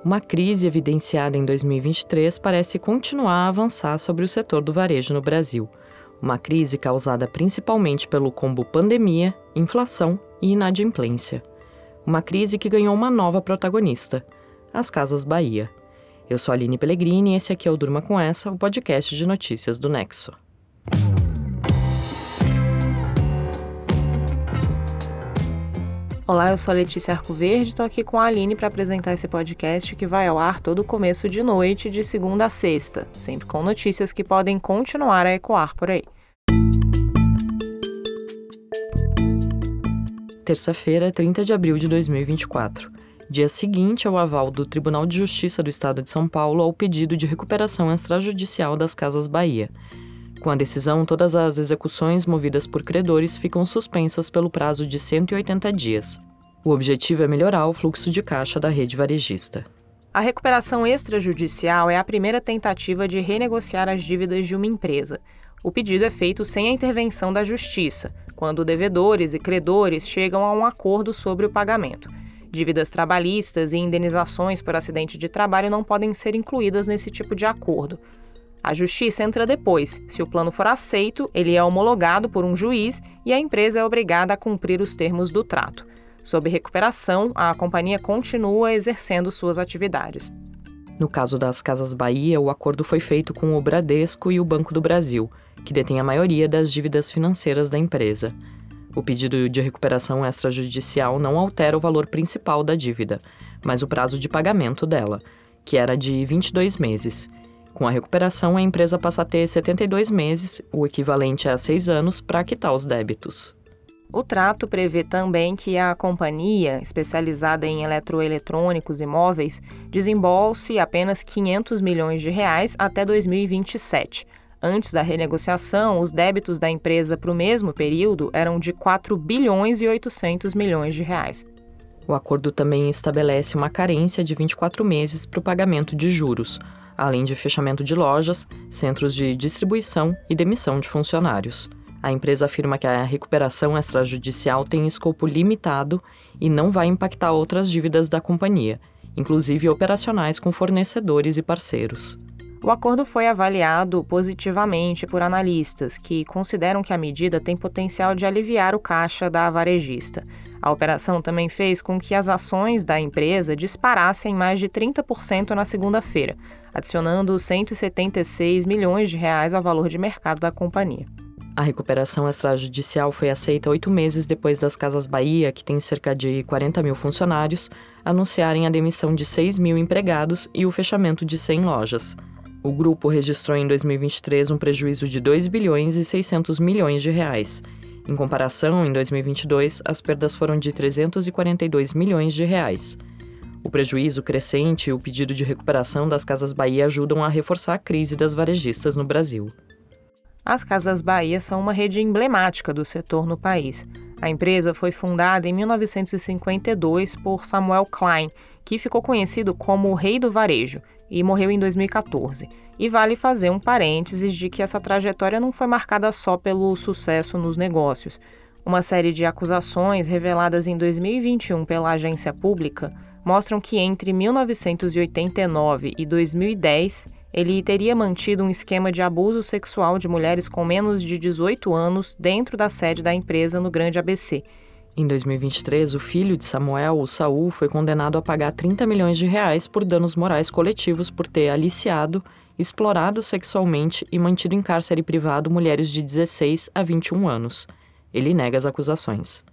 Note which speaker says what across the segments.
Speaker 1: Uma crise evidenciada em 2023 parece continuar a avançar sobre o setor do varejo no Brasil. Uma crise causada principalmente pelo combo pandemia, inflação e inadimplência. Uma crise que ganhou uma nova protagonista, as Casas Bahia. Eu sou a Aline Pellegrini e esse aqui é o Durma Com Essa, o podcast de notícias do Nexo.
Speaker 2: Olá, eu sou a Letícia Arcoverde e estou aqui com a Aline para apresentar esse podcast que vai ao ar todo começo de noite, de segunda a sexta, sempre com notícias que podem continuar a ecoar por aí.
Speaker 1: Terça-feira, 30 de abril de 2024. Dia seguinte ao aval do Tribunal de Justiça do Estado de São Paulo ao pedido de recuperação extrajudicial das Casas Bahia. Com a decisão, todas as execuções movidas por credores ficam suspensas pelo prazo de 180 dias. O objetivo é melhorar o fluxo de caixa da rede varejista.
Speaker 2: A recuperação extrajudicial é a primeira tentativa de renegociar as dívidas de uma empresa. O pedido é feito sem a intervenção da Justiça, quando devedores e credores chegam a um acordo sobre o pagamento. Dívidas trabalhistas e indenizações por acidente de trabalho não podem ser incluídas nesse tipo de acordo. A Justiça entra depois. Se o plano for aceito, ele é homologado por um juiz e a empresa é obrigada a cumprir os termos do trato. Sob recuperação, a companhia continua exercendo suas atividades.
Speaker 1: No caso das Casas Bahia, o acordo foi feito com o Bradesco e o Banco do Brasil, que detém a maioria das dívidas financeiras da empresa. O pedido de recuperação extrajudicial não altera o valor principal da dívida, mas o prazo de pagamento dela, que era de 22 meses. Com a recuperação, a empresa passa a ter 72 meses, o equivalente a 6 anos, para quitar os débitos.
Speaker 2: O trato prevê também que a companhia, especializada em eletroeletrônicos e móveis, desembolse apenas R$ 500 milhões até 2027. Antes da renegociação, os débitos da empresa para o mesmo período eram de R$ 4 bilhões e 800 milhões.
Speaker 1: O acordo também estabelece uma carência de 24 meses para o pagamento de juros, além de fechamento de lojas, centros de distribuição e demissão de funcionários. A empresa afirma que a recuperação extrajudicial tem escopo limitado e não vai impactar outras dívidas da companhia, inclusive operacionais com fornecedores e parceiros.
Speaker 2: O acordo foi avaliado positivamente por analistas, que consideram que a medida tem potencial de aliviar o caixa da varejista. A operação também fez com que as ações da empresa disparassem mais de 30% na segunda-feira, adicionando R$ 176 milhões ao valor de mercado da companhia.
Speaker 1: A recuperação extrajudicial foi aceita 8 meses depois das Casas Bahia, que tem cerca de 40 mil funcionários, anunciarem a demissão de 6 mil empregados e o fechamento de 100 lojas. O grupo registrou em 2023 um prejuízo de 2 bilhões e 600 milhões de reais. Em comparação, em 2022, as perdas foram de 342 milhões de reais. O prejuízo crescente e o pedido de recuperação das Casas Bahia ajudam a reforçar a crise das varejistas no Brasil.
Speaker 2: As Casas Bahia são uma rede emblemática do setor no país. A empresa foi fundada em 1952 por Samuel Klein, que ficou conhecido como o Rei do Varejo, e morreu em 2014. E vale fazer um parênteses de que essa trajetória não foi marcada só pelo sucesso nos negócios. Uma série de acusações reveladas em 2021 pela agência pública mostram que entre 1989 e 2010, ele teria mantido um esquema de abuso sexual de mulheres com menos de 18 anos dentro da sede da empresa no Grande ABC.
Speaker 1: Em 2023, o filho de Samuel, o Saul, foi condenado a pagar 30 milhões de reais por danos morais coletivos por ter aliciado, explorado sexualmente e mantido em cárcere privado mulheres de 16 a 21 anos. Ele nega as acusações.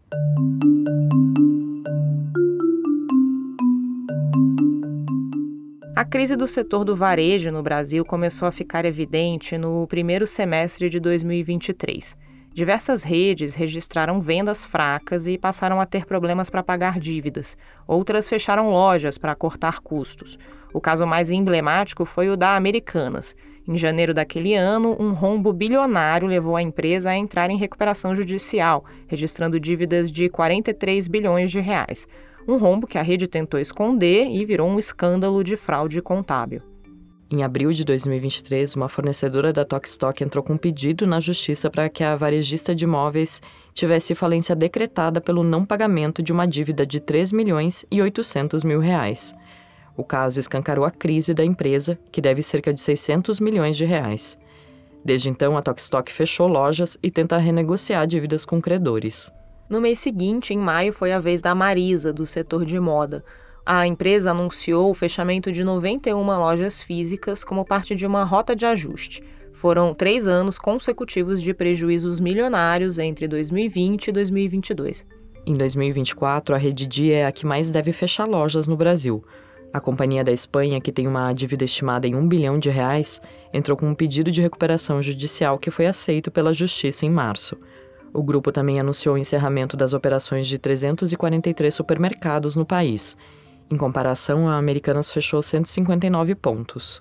Speaker 2: A crise do setor do varejo no Brasil começou a ficar evidente no primeiro semestre de 2023. Diversas redes registraram vendas fracas e passaram a ter problemas para pagar dívidas. Outras fecharam lojas para cortar custos. O caso mais emblemático foi o da Americanas. Em janeiro daquele ano, um rombo bilionário levou a empresa a entrar em recuperação judicial, registrando dívidas de 43 bilhões de reais. Um rombo que a rede tentou esconder e virou um escândalo de fraude contábil.
Speaker 1: Em abril de 2023, uma fornecedora da Tokstok entrou com um pedido na justiça para que a varejista de imóveis tivesse falência decretada pelo não pagamento de uma dívida de R$ 3 milhões e 800 mil reais. O caso escancarou a crise da empresa, que deve cerca de 600 milhões de reais. Desde então, a Tok-Tok fechou lojas e tenta renegociar dívidas com credores.
Speaker 2: No mês seguinte, em maio, foi a vez da Marisa, do setor de moda. A empresa anunciou o fechamento de 91 lojas físicas como parte de uma rota de ajuste. Foram 3 anos consecutivos de prejuízos milionários entre 2020 e 2022.
Speaker 1: Em 2024, a Rede Dia é a que mais deve fechar lojas no Brasil. A Companhia da Espanha, que tem uma dívida estimada em R$1 bilhão, entrou com um pedido de recuperação judicial que foi aceito pela Justiça em março. O grupo também anunciou o encerramento das operações de 343 supermercados no país. Em comparação, a Americanas fechou 159 pontos.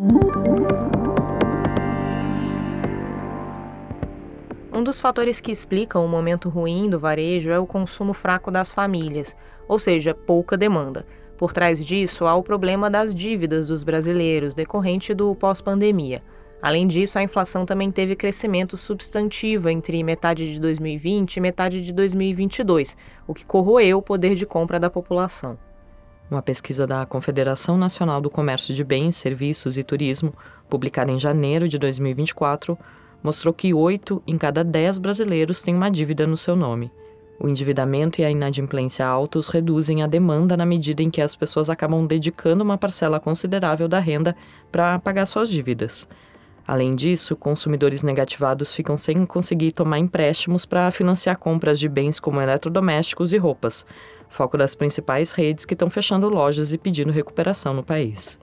Speaker 2: Um dos fatores que explicam o momento ruim do varejo é o consumo fraco das famílias, ou seja, pouca demanda. Por trás disso, há o problema das dívidas dos brasileiros, decorrente do pós-pandemia. Além disso, a inflação também teve crescimento substantivo entre metade de 2020 e metade de 2022, o que corroeu o poder de compra da população.
Speaker 1: Uma pesquisa da Confederação Nacional do Comércio de Bens, Serviços e Turismo, publicada em janeiro de 2024, mostrou que 8 em cada 10 brasileiros têm uma dívida no seu nome. O endividamento e a inadimplência altos reduzem a demanda na medida em que as pessoas acabam dedicando uma parcela considerável da renda para pagar suas dívidas. Além disso, consumidores negativados ficam sem conseguir tomar empréstimos para financiar compras de bens como eletrodomésticos e roupas, foco das principais redes que estão fechando lojas e pedindo recuperação no país.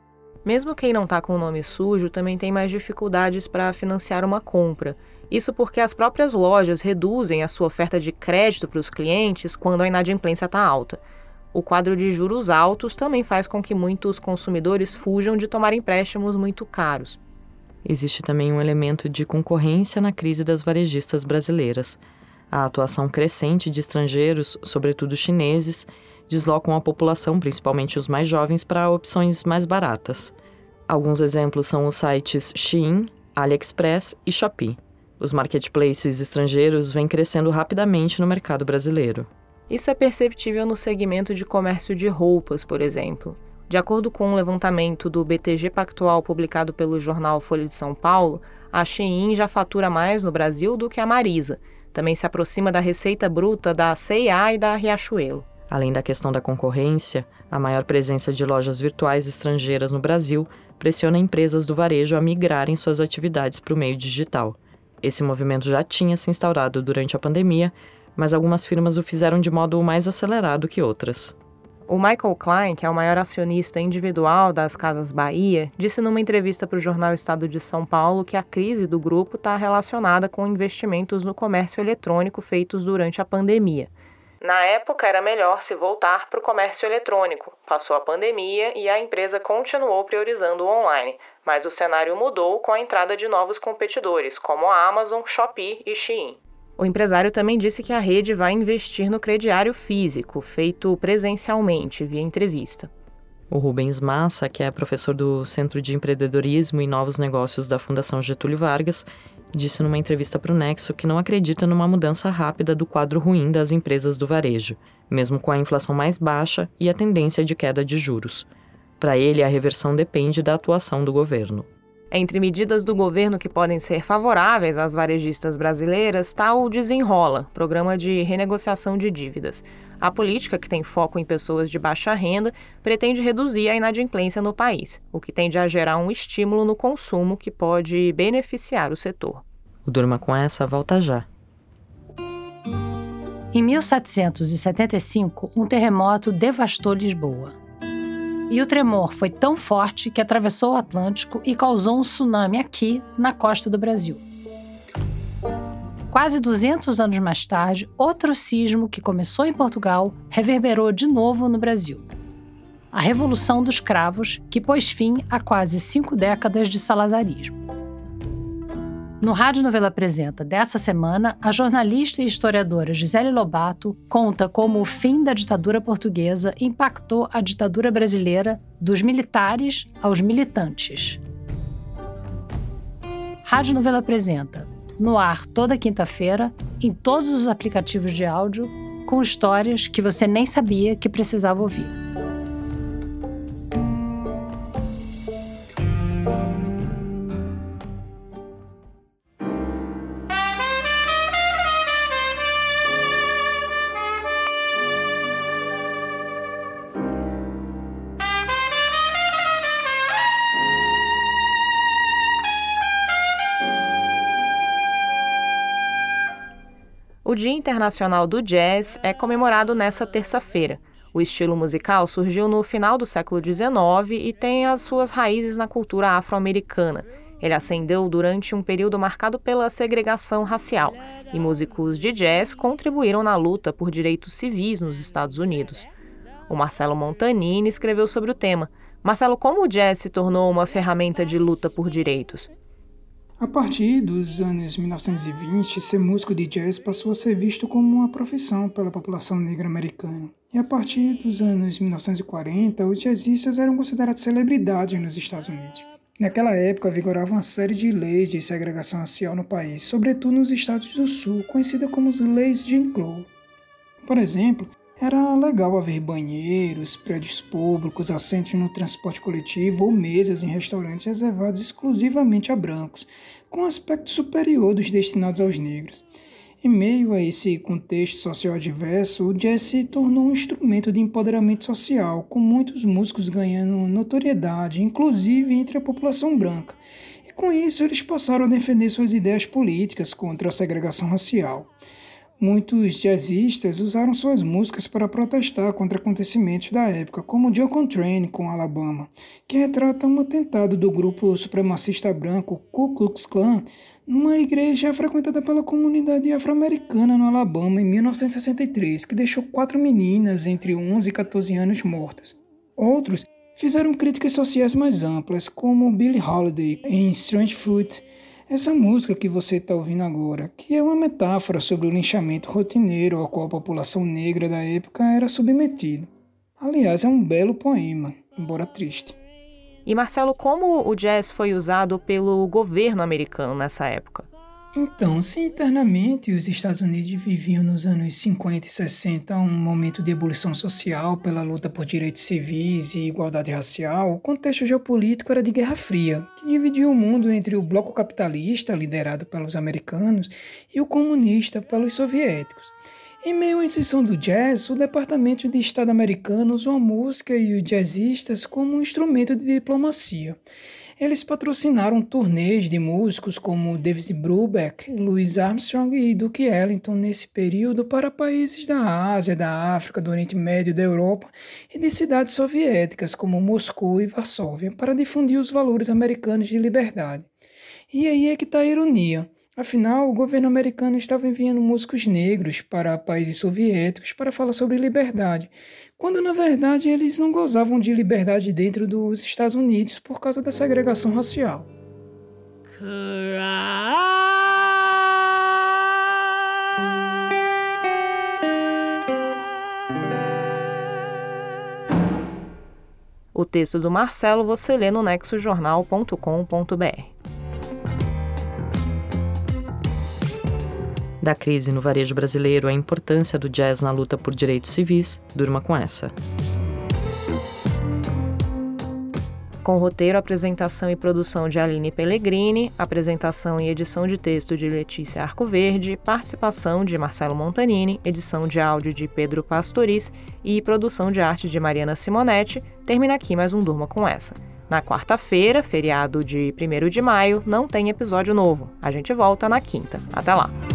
Speaker 2: Mesmo quem não está com o nome sujo também tem mais dificuldades para financiar uma compra. Isso porque as próprias lojas reduzem a sua oferta de crédito para os clientes quando a inadimplência está alta. O quadro de juros altos também faz com que muitos consumidores fujam de tomar empréstimos muito caros.
Speaker 1: Existe também um elemento de concorrência na crise das varejistas brasileiras. A atuação crescente de estrangeiros, sobretudo chineses, deslocam a população, principalmente os mais jovens, para opções mais baratas. Alguns exemplos são os sites Shein, AliExpress e Shopee. Os marketplaces estrangeiros vêm crescendo rapidamente no mercado brasileiro.
Speaker 2: Isso é perceptível no segmento de comércio de roupas, por exemplo. De acordo com um levantamento do BTG Pactual publicado pelo jornal Folha de São Paulo, a Shein já fatura mais no Brasil do que a Marisa. Também se aproxima da receita bruta da C&A e da Riachuelo.
Speaker 1: Além da questão da concorrência, a maior presença de lojas virtuais estrangeiras no Brasil pressiona empresas do varejo a migrarem suas atividades para o meio digital. Esse movimento já tinha se instaurado durante a pandemia, mas algumas firmas o fizeram de modo mais acelerado que outras.
Speaker 2: O Michael Klein, que é o maior acionista individual das Casas Bahia, disse numa entrevista para o jornal Estado de São Paulo que a crise do grupo está relacionada com investimentos no comércio eletrônico feitos durante a pandemia. Na época, era melhor se voltar para o comércio eletrônico. Passou a pandemia e a empresa continuou priorizando o online, mas o cenário mudou com a entrada de novos competidores, como a Amazon, Shopee e Shein. O empresário também disse que a rede vai investir no crediário físico, feito presencialmente, via entrevista.
Speaker 1: O Rubens Massa, que é professor do Centro de Empreendedorismo e Novos Negócios da Fundação Getúlio Vargas, disse numa entrevista para o Nexo que não acredita numa mudança rápida do quadro ruim das empresas do varejo, mesmo com a inflação mais baixa e a tendência de queda de juros. Para ele, a reversão depende da atuação do governo.
Speaker 2: Entre medidas do governo que podem ser favoráveis às varejistas brasileiras está o Desenrola, programa de renegociação de dívidas. A política, que tem foco em pessoas de baixa renda, pretende reduzir a inadimplência no país, o que tende a gerar um estímulo no consumo que pode beneficiar o setor.
Speaker 1: O Durma com essa volta já.
Speaker 3: Em 1775, um terremoto devastou Lisboa. E o tremor foi tão forte que atravessou o Atlântico e causou um tsunami aqui, na costa do Brasil. Quase 200 anos mais tarde, outro sismo que começou em Portugal reverberou de novo no Brasil. A Revolução dos Cravos, que pôs fim a quase 5 décadas de salazarismo. No Rádio Novela Apresenta dessa semana, a jornalista e historiadora Gisele Lobato conta como o fim da ditadura portuguesa impactou a ditadura brasileira dos militares aos militantes. Rádio Novela Apresenta, no ar toda quinta-feira, em todos os aplicativos de áudio, com histórias que você nem sabia que precisava ouvir.
Speaker 2: O Dia Internacional do Jazz é comemorado nesta terça-feira. O estilo musical surgiu no final do século XIX e tem as suas raízes na cultura afro-americana. Ele ascendeu durante um período marcado pela segregação racial, e músicos de jazz contribuíram na luta por direitos civis nos Estados Unidos. O Marcelo Montanini escreveu sobre o tema. Marcelo, como o jazz se tornou uma ferramenta de luta por direitos?
Speaker 4: A partir dos anos 1920, ser músico de jazz passou a ser visto como uma profissão pela população negra americana. E a partir dos anos 1940, os jazzistas eram considerados celebridades nos Estados Unidos. Naquela época, vigorava uma série de leis de segregação racial no país, sobretudo nos estados do Sul, conhecidas como as leis Jim Crow. Por exemplo, era legal haver banheiros, prédios públicos, assentos no transporte coletivo ou mesas em restaurantes reservados exclusivamente a brancos, com aspecto superior dos destinados aos negros. Em meio a esse contexto social adverso, o jazz se tornou um instrumento de empoderamento social, com muitos músicos ganhando notoriedade, inclusive entre a população branca. E com isso, eles passaram a defender suas ideias políticas contra a segregação racial. Muitos jazzistas usaram suas músicas para protestar contra acontecimentos da época, como John Coltrane com Alabama, que retrata um atentado do grupo supremacista branco Ku Klux Klan numa igreja frequentada pela comunidade afro-americana no Alabama em 1963, que deixou 4 meninas entre 11 e 14 anos mortas. Outros fizeram críticas sociais mais amplas, como Billie Holiday em Strange Fruit. Essa música que você está ouvindo agora, que é uma metáfora sobre o linchamento rotineiro ao qual a população negra da época era submetida. Aliás, é um belo poema, embora triste.
Speaker 2: E Marcelo, como o jazz foi usado pelo governo americano nessa época?
Speaker 4: Então, se internamente os Estados Unidos viviam nos anos 50 e 60 um momento de ebulição social pela luta por direitos civis e igualdade racial, o contexto geopolítico era de Guerra Fria, que dividia o mundo entre o bloco capitalista, liderado pelos americanos, e o comunista, pelos soviéticos. Em meio à ascensão do jazz, o Departamento de Estado americano usou a música e os jazzistas como um instrumento de diplomacia. Eles patrocinaram turnês de músicos como David Brubeck, Louis Armstrong e Duke Ellington nesse período para países da Ásia, da África, do Oriente Médio, da Europa e de cidades soviéticas como Moscou e Varsóvia para difundir os valores americanos de liberdade. E aí é que está a ironia. Afinal, o governo americano estava enviando músicos negros para países soviéticos para falar sobre liberdade, quando na verdade eles não gozavam de liberdade dentro dos Estados Unidos por causa da segregação racial.
Speaker 2: O texto do Marcelo você lê no nexojornal.com.br.
Speaker 1: Da crise no varejo brasileiro, a importância do jazz na luta por direitos civis, durma com essa.
Speaker 2: Com roteiro, apresentação e produção de Aline Pellegrini, apresentação e edição de texto de Letícia Arcoverde, participação de Marcelo Montanini, edição de áudio de Pedro Pastoriz e produção de arte de Mariana Simonetti, termina aqui mais um Durma com essa. Na quarta-feira, feriado de 1º de maio, não tem episódio novo. A gente volta na quinta. Até lá!